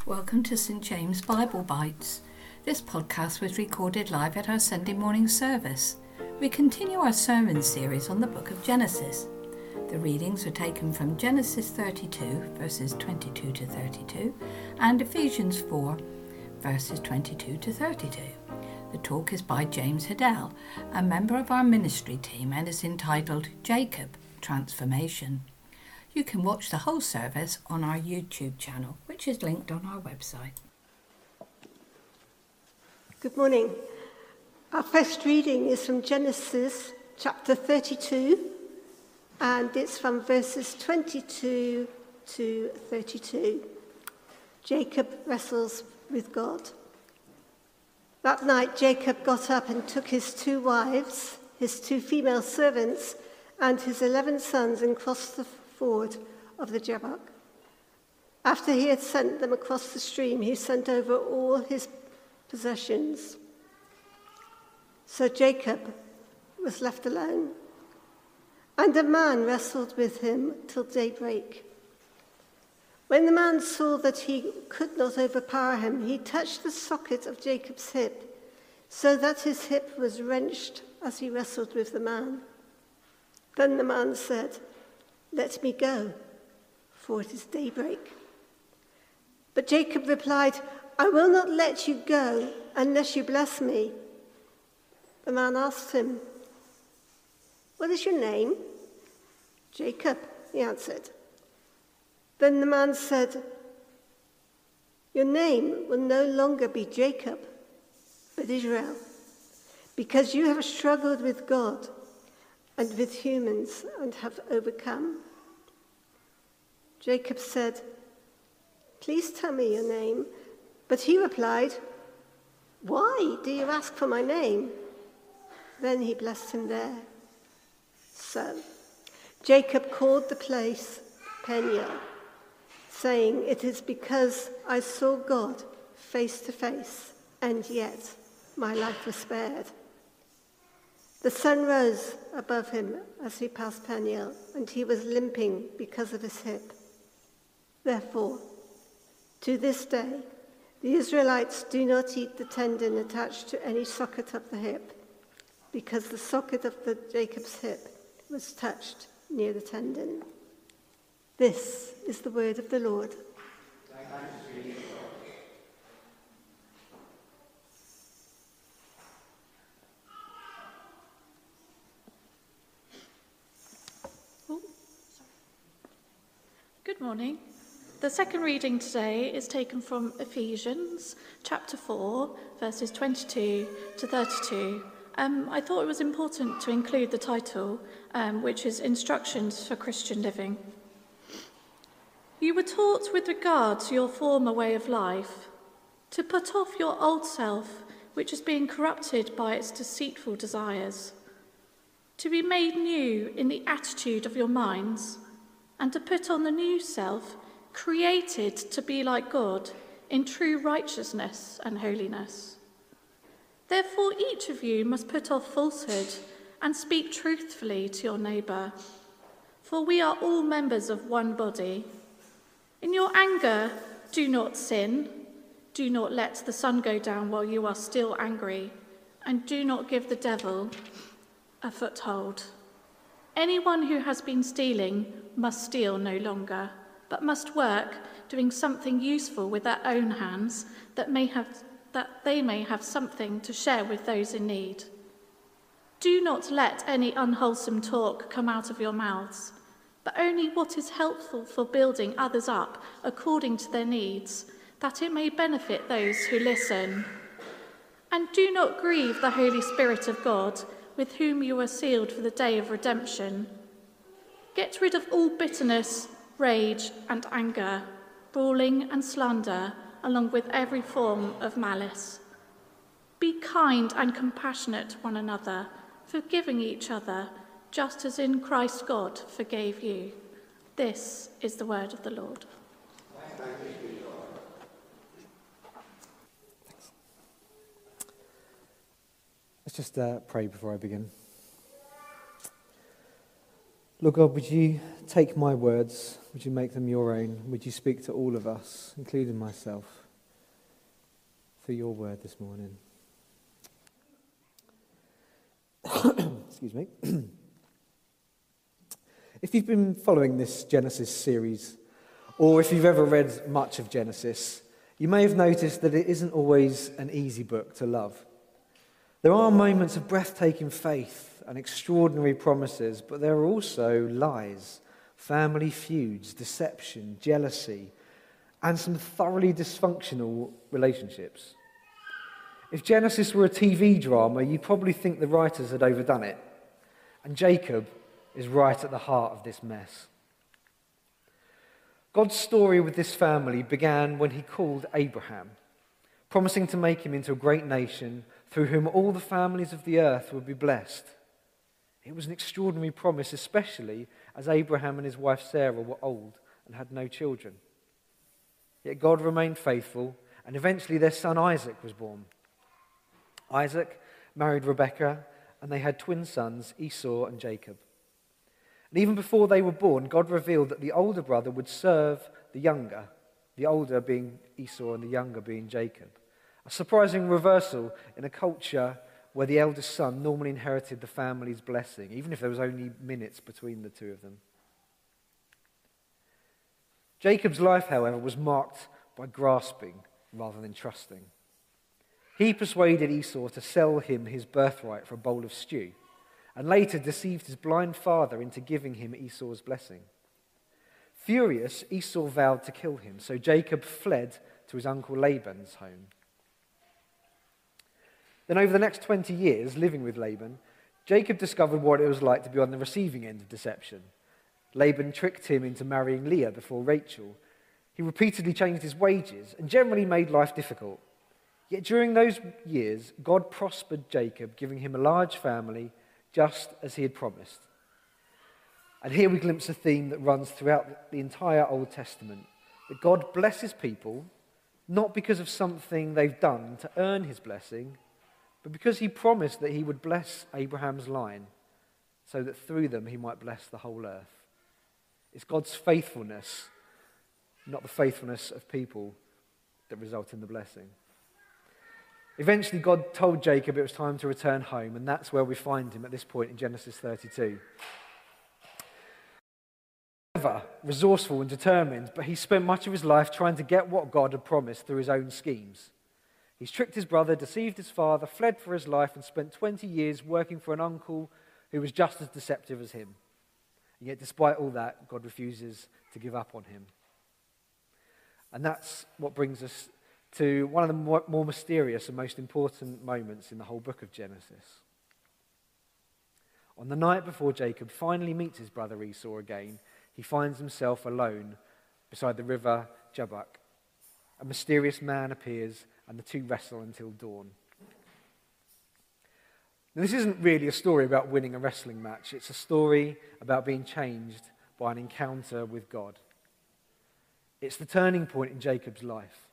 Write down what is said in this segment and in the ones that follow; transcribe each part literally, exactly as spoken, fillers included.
Welcome to Saint James Bible Bites. This podcast was recorded live at our Sunday morning service. We continue our sermon series on the book of Genesis. The readings are taken from Genesis thirty-two, verses twenty-two to thirty-two, and Ephesians four, verses twenty-two to thirty-two. The talk is by James Hiddell, a member of our ministry team, and is entitled Jacob, Transformation. You can watch the whole service on our YouTube channel, which is linked on our website. Good morning. Our first reading is from Genesis chapter thirty-two, and it's from verses twenty-two to thirty-two. Jacob wrestles with God. That night Jacob got up and took his two wives, his two female servants, and his eleven sons and crossed the ford of the Jabbok. After he had sent them across the stream, he sent over all his possessions. So Jacob was left alone, and a man wrestled with him till daybreak. When the man saw that he could not overpower him, he touched the socket of Jacob's hip, so that his hip was wrenched as he wrestled with the man. Then the man said, "Let me go, for it is daybreak." But Jacob replied, "I will not let you go unless you bless me." The man asked him, "What is your name?" "Jacob," he answered. Then the man said, "Your name will no longer be Jacob, but Israel, because you have struggled with God and with humans and have overcome." Jacob said, "Please tell me your name." But he replied, "Why do you ask for my name?" Then he blessed him there. So Jacob called the place Peniel, saying, "It is because I saw God face to face, and yet my life was spared." The sun rose above him as he passed Peniel, and he was limping because of his hip. Therefore, to this day, the Israelites do not eat the tendon attached to any socket of the hip, because the socket of the Jacob's hip was touched near the tendon. This is the word of the Lord. Thanks be to God. Oh, sorry. Good morning. The second reading today is taken from Ephesians chapter four, verses twenty-two to thirty-two. Um, I thought it was important to include the title, um, which is Instructions for Christian Living. You were taught with regard to your former way of life to put off your old self, which is being corrupted by its deceitful desires, to be made new in the attitude of your minds, and to put on the new self, created to be like God in true righteousness and holiness. Therefore, each of you must put off falsehood and speak truthfully to your neighbour, for we are all members of one body. In your anger, do not sin. Do not let the sun go down while you are still angry, and do not give the devil a foothold. Anyone who has been stealing must steal no longer, but must work, doing something useful with their own hands, that may have that they may have something to share with those in need. Do not let any unwholesome talk come out of your mouths, but only what is helpful for building others up according to their needs, that it may benefit those who listen. And do not grieve the Holy Spirit of God, with whom you are sealed for the day of redemption. Get rid of all bitterness, rage, and anger, brawling and slander, along with every form of malice. Be kind and compassionate to one another, forgiving each other, just as in Christ God forgave you. This is the word of the Lord. Let's just uh, pray before I begin. Lord God, would you take my words, would you make them your own, would you speak to all of us, including myself, through your word this morning. Excuse me. If you've been following this Genesis series, or if you've ever read much of Genesis, you may have noticed that it isn't always an easy book to love. There are moments of breathtaking faith and extraordinary promises, but there are also lies, family feuds, deception, jealousy, and some thoroughly dysfunctional relationships. If Genesis were a T V drama, you'd probably think the writers had overdone it. And Jacob is right at the heart of this mess. God's story with this family began when he called Abraham, promising to make him into a great nation through whom all the families of the earth would be blessed. It was an extraordinary promise, especially as Abraham and his wife Sarah were old and had no children. Yet God remained faithful, and eventually their son Isaac was born. Isaac married Rebekah, and they had twin sons, Esau and Jacob. And even before they were born, God revealed that the older brother would serve the younger, the older being Esau and the younger being Jacob. A surprising reversal in a culture where the eldest son normally inherited the family's blessing, even if there was only minutes between the two of them. Jacob's life, however, was marked by grasping rather than trusting. He persuaded Esau to sell him his birthright for a bowl of stew, and later deceived his blind father into giving him Esau's blessing. Furious, Esau vowed to kill him, so Jacob fled to his uncle Laban's home. Then over the next twenty years, living with Laban, Jacob discovered what it was like to be on the receiving end of deception. Laban tricked him into marrying Leah before Rachel. He repeatedly changed his wages and generally made life difficult. Yet during those years, God prospered Jacob, giving him a large family, just as he had promised. And here we glimpse a theme that runs throughout the entire Old Testament, that God blesses people not because of something they've done to earn his blessing, but because he promised that he would bless Abraham's line so that through them he might bless the whole earth. It's God's faithfulness, not the faithfulness of people, that result in the blessing. Eventually, God told Jacob it was time to return home, and that's where we find him at this point in Genesis thirty-two. However, resourceful and determined, but he spent much of his life trying to get what God had promised through his own schemes. He's tricked his brother, deceived his father, fled for his life, and spent twenty years working for an uncle who was just as deceptive as him. And yet, despite all that, God refuses to give up on him. And that's what brings us to one of the more, more mysterious and most important moments in the whole book of Genesis. On the night before Jacob finally meets his brother Esau again, he finds himself alone beside the river Jabbok. A mysterious man appears, and the two wrestle until dawn. Now, this isn't really a story about winning a wrestling match. It's a story about being changed by an encounter with God. It's the turning point in Jacob's life.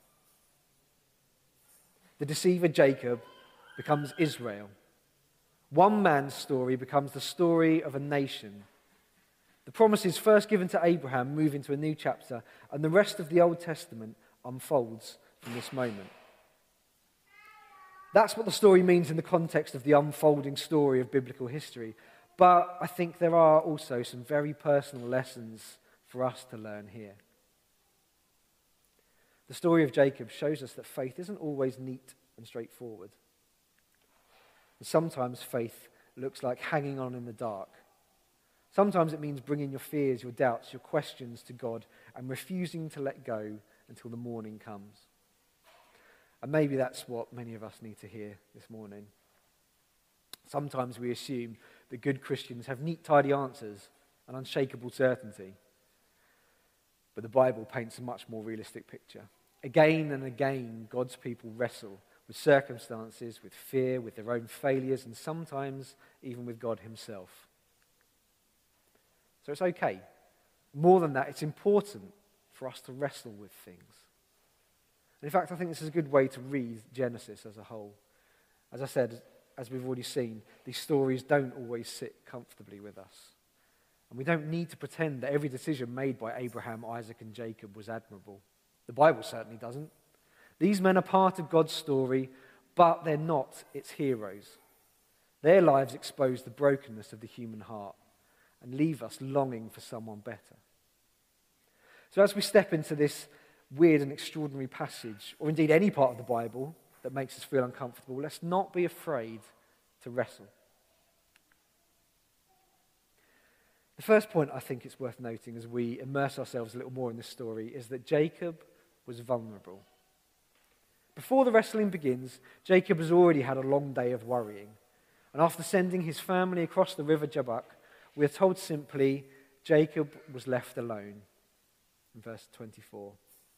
The deceiver Jacob becomes Israel. One man's story becomes the story of a nation. The promises first given to Abraham move into a new chapter, and the rest of the Old Testament unfolds from this moment. That's what the story means in the context of the unfolding story of biblical history. But I think there are also some very personal lessons for us to learn here. The story of Jacob shows us that faith isn't always neat and straightforward. And sometimes faith looks like hanging on in the dark. Sometimes it means bringing your fears, your doubts, your questions to God and refusing to let go until the morning comes. And maybe that's what many of us need to hear this morning. Sometimes we assume that good Christians have neat, tidy answers and unshakable certainty. But the Bible paints a much more realistic picture. Again and again, God's people wrestle with circumstances, with fear, with their own failures, and sometimes even with God himself. So it's okay. More than that, it's important for us to wrestle with things. And in fact, I think this is a good way to read Genesis as a whole. As I said, as we've already seen, these stories don't always sit comfortably with us. And we don't need to pretend that every decision made by Abraham, Isaac, and Jacob was admirable. The Bible certainly doesn't. These men are part of God's story, but they're not its heroes. Their lives expose the brokenness of the human heart and leave us longing for someone better. So as we step into this weird and extraordinary passage, or indeed any part of the Bible that makes us feel uncomfortable, let's not be afraid to wrestle. The first point I think it's worth noting as we immerse ourselves a little more in this story is that Jacob was vulnerable. Before the wrestling begins, Jacob has already had a long day of worrying. And after sending his family across the river Jabbok, we are told simply, Jacob was left alone. In verse twenty-four.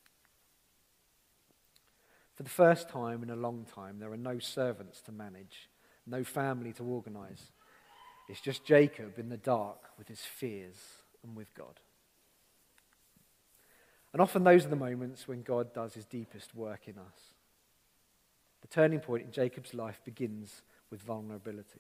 For the first time in a long time, there are no servants to manage, no family to organize. It's just Jacob in the dark with his fears and with God. And often those are the moments when God does his deepest work in us. The turning point in Jacob's life begins with vulnerability.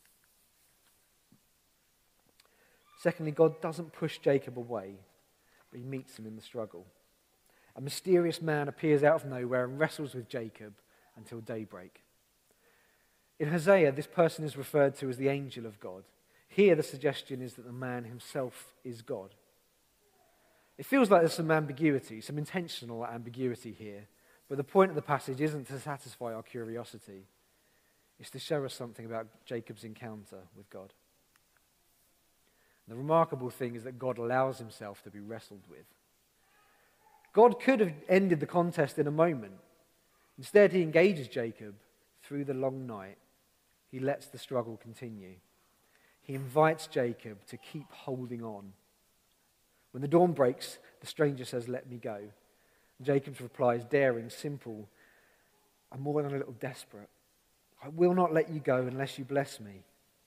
Secondly, God doesn't push Jacob away, but he meets him in the struggle. A mysterious man appears out of nowhere and wrestles with Jacob until daybreak. In Hosea, this person is referred to as the angel of God. Here, the suggestion is that the man himself is God. It feels like there's some ambiguity, some intentional ambiguity here, but the point of the passage isn't to satisfy our curiosity. It's to show us something about Jacob's encounter with God. The remarkable thing is that God allows himself to be wrestled with. God could have ended the contest in a moment. Instead, he engages Jacob through the long night. He lets the struggle continue. He invites Jacob to keep holding on. When the dawn breaks, the stranger says, "Let me go." And Jacob's reply is daring, simple. "I'm more than a little desperate. I will not let you go unless you bless me."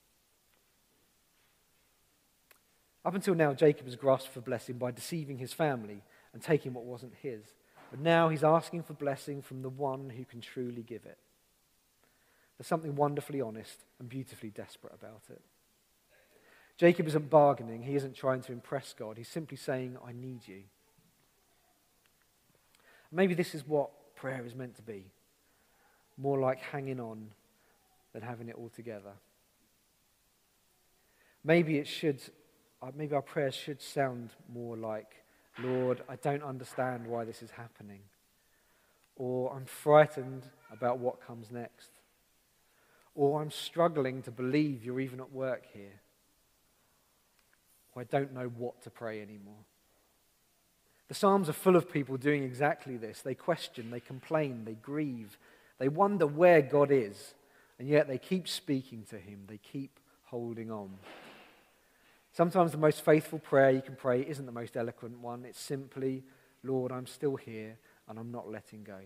Up until now, Jacob has grasped for blessing by deceiving his family and taking what wasn't his. But now he's asking for blessing from the one who can truly give it. There's something wonderfully honest and beautifully desperate about it. Jacob isn't bargaining. He isn't trying to impress God. He's simply saying, "I need you." Maybe this is what prayer is meant to be. More like hanging on than having it all together. Maybe it should... Maybe our prayers should sound more like, "Lord, I don't understand why this is happening." Or, "I'm frightened about what comes next." Or, "I'm struggling to believe you're even at work here." Or, "I don't know what to pray anymore." The Psalms are full of people doing exactly this. They question, they complain, they grieve. They wonder where God is, and yet they keep speaking to him. They keep holding on. Sometimes the most faithful prayer you can pray isn't the most eloquent one. It's simply, "Lord, I'm still here and I'm not letting go."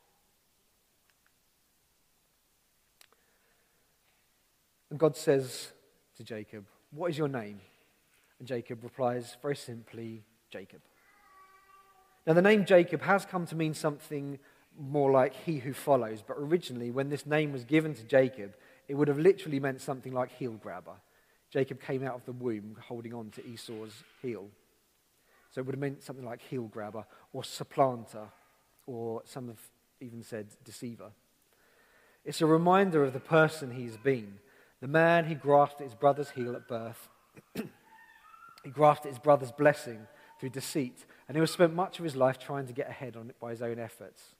And God says to Jacob, "What is your name?" And Jacob replies very simply, "Jacob." Now the name Jacob has come to mean something more like "he who follows," but originally when this name was given to Jacob, it would have literally meant something like "heel grabber." Jacob came out of the womb holding on to Esau's heel. So it would have meant something like heel grabber or supplanter, or some have even said deceiver. It's a reminder of the person he's been, the man who grasped at his brother's heel at birth. He grasped at his brother's blessing through deceit, and he has spent much of his life trying to get ahead on it by his own efforts.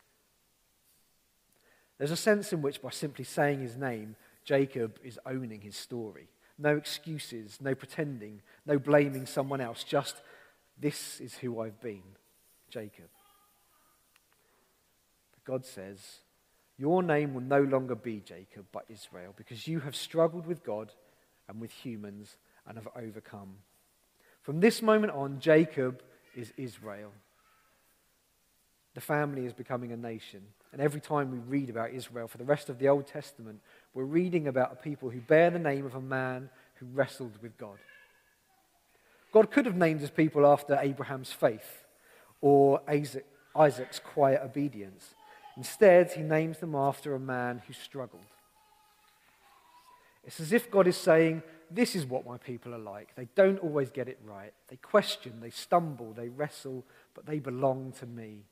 There's a sense in which by simply saying his name, Jacob is owning his story. No excuses, no pretending, no blaming someone else, just, "This is who I've been, Jacob." But God says, "Your name will no longer be Jacob, but Israel, because you have struggled with God and with humans and have overcome." From this moment on, Jacob is Israel. The family is becoming a nation. And every time we read about Israel for the rest of the Old Testament, we're reading about a people who bear the name of a man who wrestled with God. God could have named his people after Abraham's faith or Isaac, Isaac's quiet obedience. Instead, he names them after a man who struggled. It's as if God is saying, this is what my people are like. They don't always get it right. They question, they stumble, they wrestle, but they belong to me.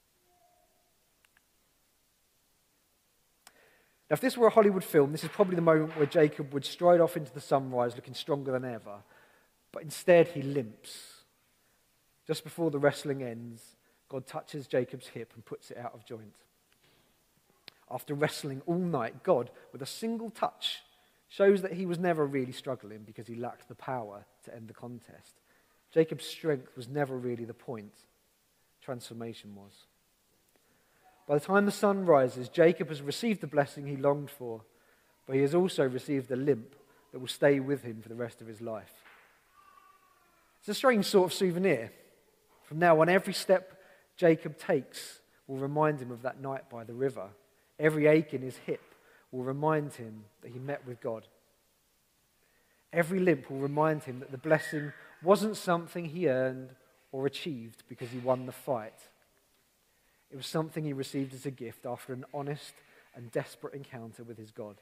Now, if this were a Hollywood film, this is probably the moment where Jacob would stride off into the sunrise looking stronger than ever. But instead, he limps. Just before the wrestling ends, God touches Jacob's hip and puts it out of joint. After wrestling all night, God, with a single touch, shows that he was never really struggling because he lacked the power to end the contest. Jacob's strength was never really the point. Transformation was. By the time the sun rises, Jacob has received the blessing he longed for, but he has also received a limp that will stay with him for the rest of his life. It's a strange sort of souvenir. From now on, every step Jacob takes will remind him of that night by the river. Every ache in his hip will remind him that he met with God. Every limp will remind him that the blessing wasn't something he earned or achieved because he won the fight. It was something he received as a gift after an honest and desperate encounter with his God.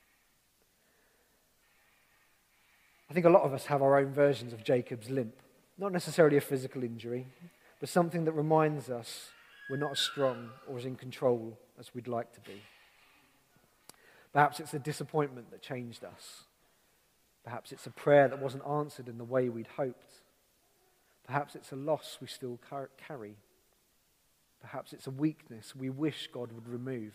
I think a lot of us have our own versions of Jacob's limp. Not necessarily a physical injury, but something that reminds us we're not as strong or as in control as we'd like to be. Perhaps it's a disappointment that changed us. Perhaps it's a prayer that wasn't answered in the way we'd hoped. Perhaps it's a loss we still car- carry. Perhaps it's a weakness we wish God would remove.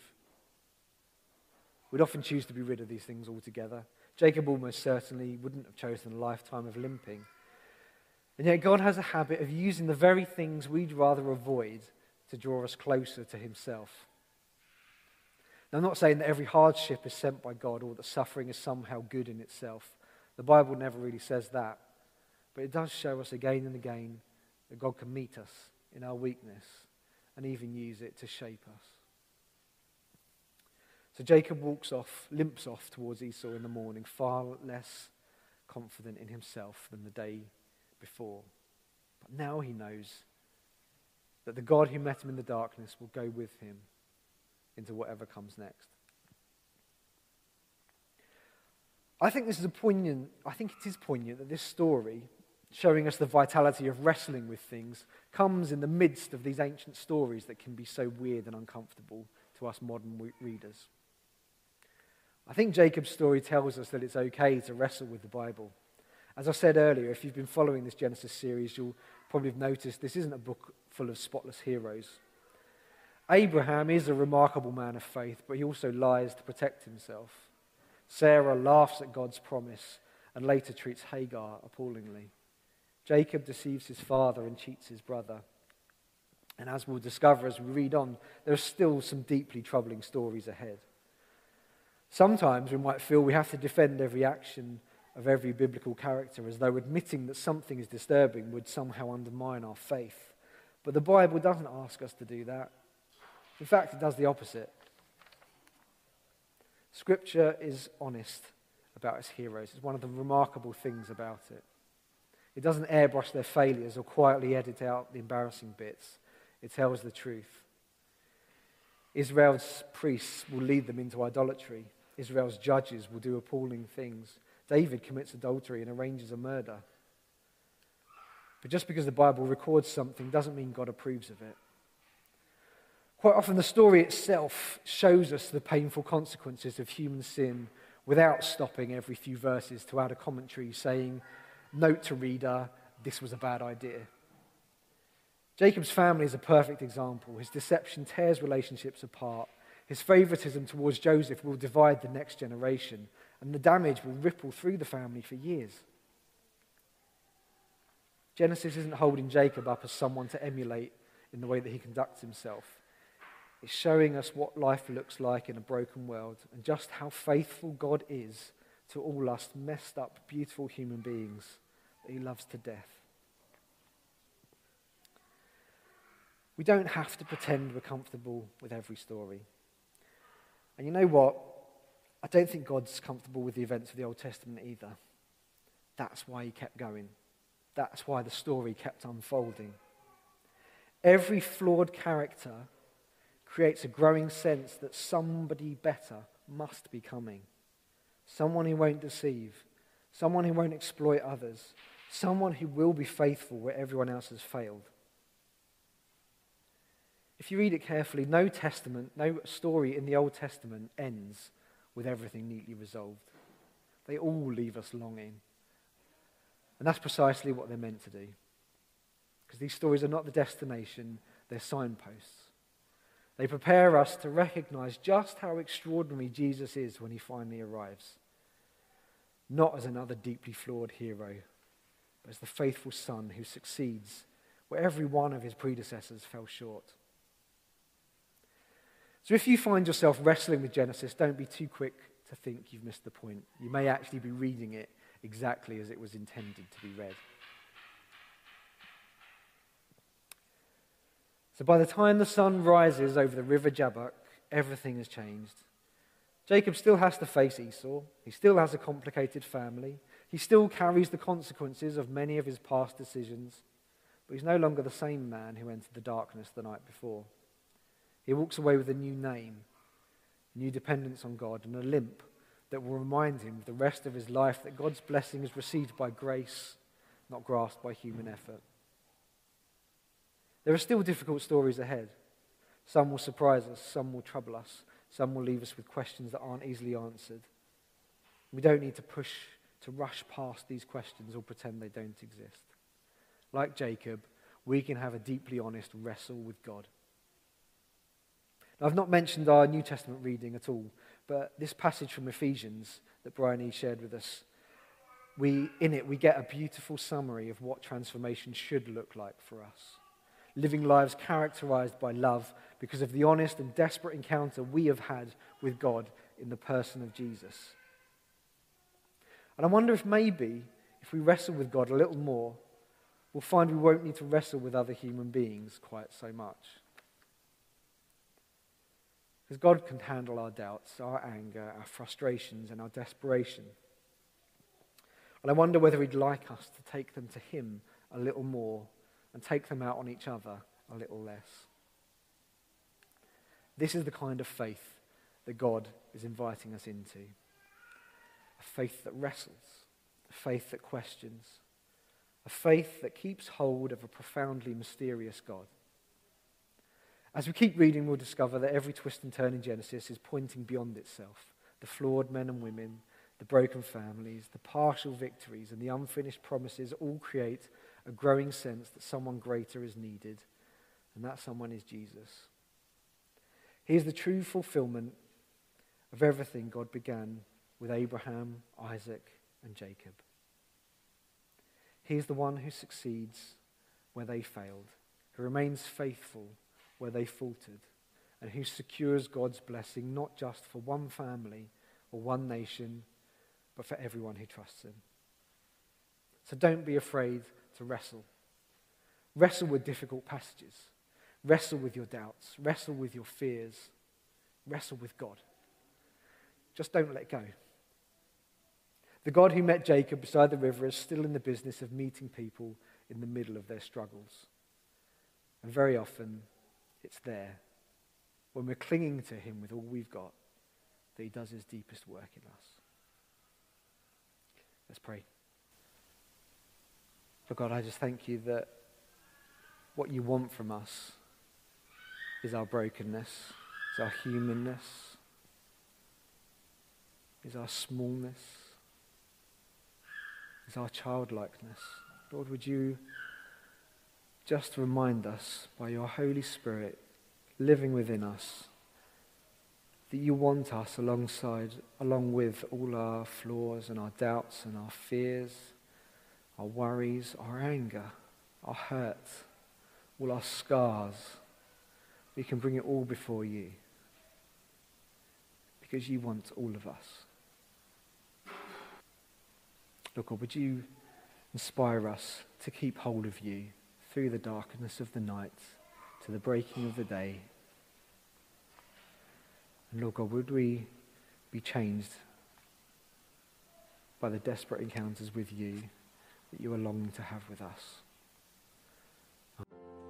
We'd often choose to be rid of these things altogether. Jacob almost certainly wouldn't have chosen a lifetime of limping. And yet God has a habit of using the very things we'd rather avoid to draw us closer to himself. Now, I'm not saying that every hardship is sent by God or that suffering is somehow good in itself. The Bible never really says that. But it does show us again and again that God can meet us in our weakness and even use it to shape us. So Jacob walks off, limps off towards Esau in the morning, far less confident in himself than the day before. But now he knows that the God who met him in the darkness will go with him into whatever comes next. I think this is a poignant, I think it is poignant that this story, showing us the vitality of wrestling with things, comes in the midst of these ancient stories that can be so weird and uncomfortable to us modern readers. I think Jacob's story tells us that it's okay to wrestle with the Bible. As I said earlier, if you've been following this Genesis series, you'll probably have noticed this isn't a book full of spotless heroes. Abraham is a remarkable man of faith, but he also lies to protect himself. Sarah laughs at God's promise and later treats Hagar appallingly. Jacob deceives his father and cheats his brother. And as we'll discover as we read on, there are still some deeply troubling stories ahead. Sometimes we might feel we have to defend every action of every biblical character as though admitting that something is disturbing would somehow undermine our faith. But the Bible doesn't ask us to do that. In fact, it does the opposite. Scripture is honest about its heroes. It's one of the remarkable things about it. It doesn't airbrush their failures or quietly edit out the embarrassing bits. It tells the truth. Israel's priests will lead them into idolatry. Israel's judges will do appalling things. David commits adultery and arranges a murder. But just because the Bible records something doesn't mean God approves of it. Quite often the story itself shows us the painful consequences of human sin without stopping every few verses to add a commentary saying, "Note to reader, this was a bad idea." Jacob's family is a perfect example. His deception tears relationships apart. His favoritism towards Joseph will divide the next generation, and the damage will ripple through the family for years. Genesis isn't holding Jacob up as someone to emulate in the way that he conducts himself. It's showing us what life looks like in a broken world and just how faithful God is to all us messed up, beautiful human beings that he loves to death. We don't have to pretend we're comfortable with every story. And you know what? I don't think God's comfortable with the events of the Old Testament either. That's why he kept going. That's why the story kept unfolding. Every flawed character creates a growing sense that somebody better must be coming. Someone who won't deceive. someone who won't exploit others, someone who will be faithful where everyone else has failed. If you read it carefully, no testament, no story in the Old Testament ends with everything neatly resolved. They all leave us longing. And that's precisely what they're meant to do. Because these stories are not the destination, they're signposts. They prepare us to recognize just how extraordinary Jesus is when he finally arrives. Not as another deeply flawed hero, but as the faithful son who succeeds where every one of his predecessors fell short. So if you find yourself wrestling with Genesis, don't be too quick to think you've missed the point. You may actually be reading it exactly as it was intended to be read. So by the time the sun rises over the river Jabbok, everything has changed. Jacob still has to face Esau. He still has a complicated family. He still carries the consequences of many of his past decisions. But he's no longer the same man who entered the darkness the night before. He walks away with a new name, new dependence on God, and a limp that will remind him of the rest of his life that God's blessing is received by grace, not grasped by human effort. There are still difficult stories ahead. Some will surprise us, some will trouble us, some will leave us with questions that aren't easily answered. We don't need to push, to rush past these questions or pretend they don't exist. Like Jacob, we can have a deeply honest wrestle with God. Now, I've not mentioned our New Testament reading at all, but this passage from Ephesians that Brian E. shared with us, we, in it we get a beautiful summary of what transformation should look like for us. Living lives characterized by love because of the honest and desperate encounter we have had with God in the person of Jesus. And I wonder if maybe, if we wrestle with God a little more, we'll find we won't need to wrestle with other human beings quite so much. Because God can handle our doubts, our anger, our frustrations, and our desperation. And I wonder whether he'd like us to take them to him a little more and take them out on each other a little less. This is the kind of faith that God is inviting us into. A faith that wrestles, a faith that questions, a faith that keeps hold of a profoundly mysterious God. As we keep reading, we'll discover that every twist and turn in Genesis is pointing beyond itself. The flawed men and women, the broken families, the partial victories, and the unfinished promises all create a growing sense that someone greater is needed, and that someone is Jesus. He is the true fulfillment of everything God began with Abraham, Isaac, and Jacob. He is the one who succeeds where they failed, who remains faithful where they faltered, and who secures God's blessing not just for one family or one nation, but for everyone who trusts him. So don't be afraid to wrestle. Wrestle with difficult passages. Wrestle with your doubts. Wrestle with your fears. Wrestle with God. Just don't let go. The God who met Jacob beside the river is still in the business of meeting people in the middle of their struggles. And very often, it's there, when we're clinging to him with all we've got, that he does his deepest work in us. Let's pray. For God, I just thank you that what you want from us is our brokenness, is our humanness, is our smallness, is our childlikeness. Lord, would you just remind us by your Holy Spirit living within us that you want us alongside, along with all our flaws and our doubts and our fears, our worries, our anger, our hurt, all our scars. We can bring it all before you because you want all of us. Lord God, would you inspire us to keep hold of you through the darkness of the night to the breaking of the day. And Lord God, would we be changed by the desperate encounters with you that you are longing to have with us.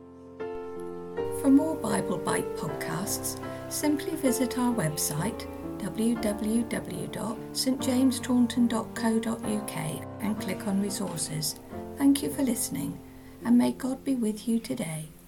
For more Bible Bite podcasts, simply visit our website w w w dot st james taunton dot co dot u k and click on resources. Thank you for listening, and may God be with you today.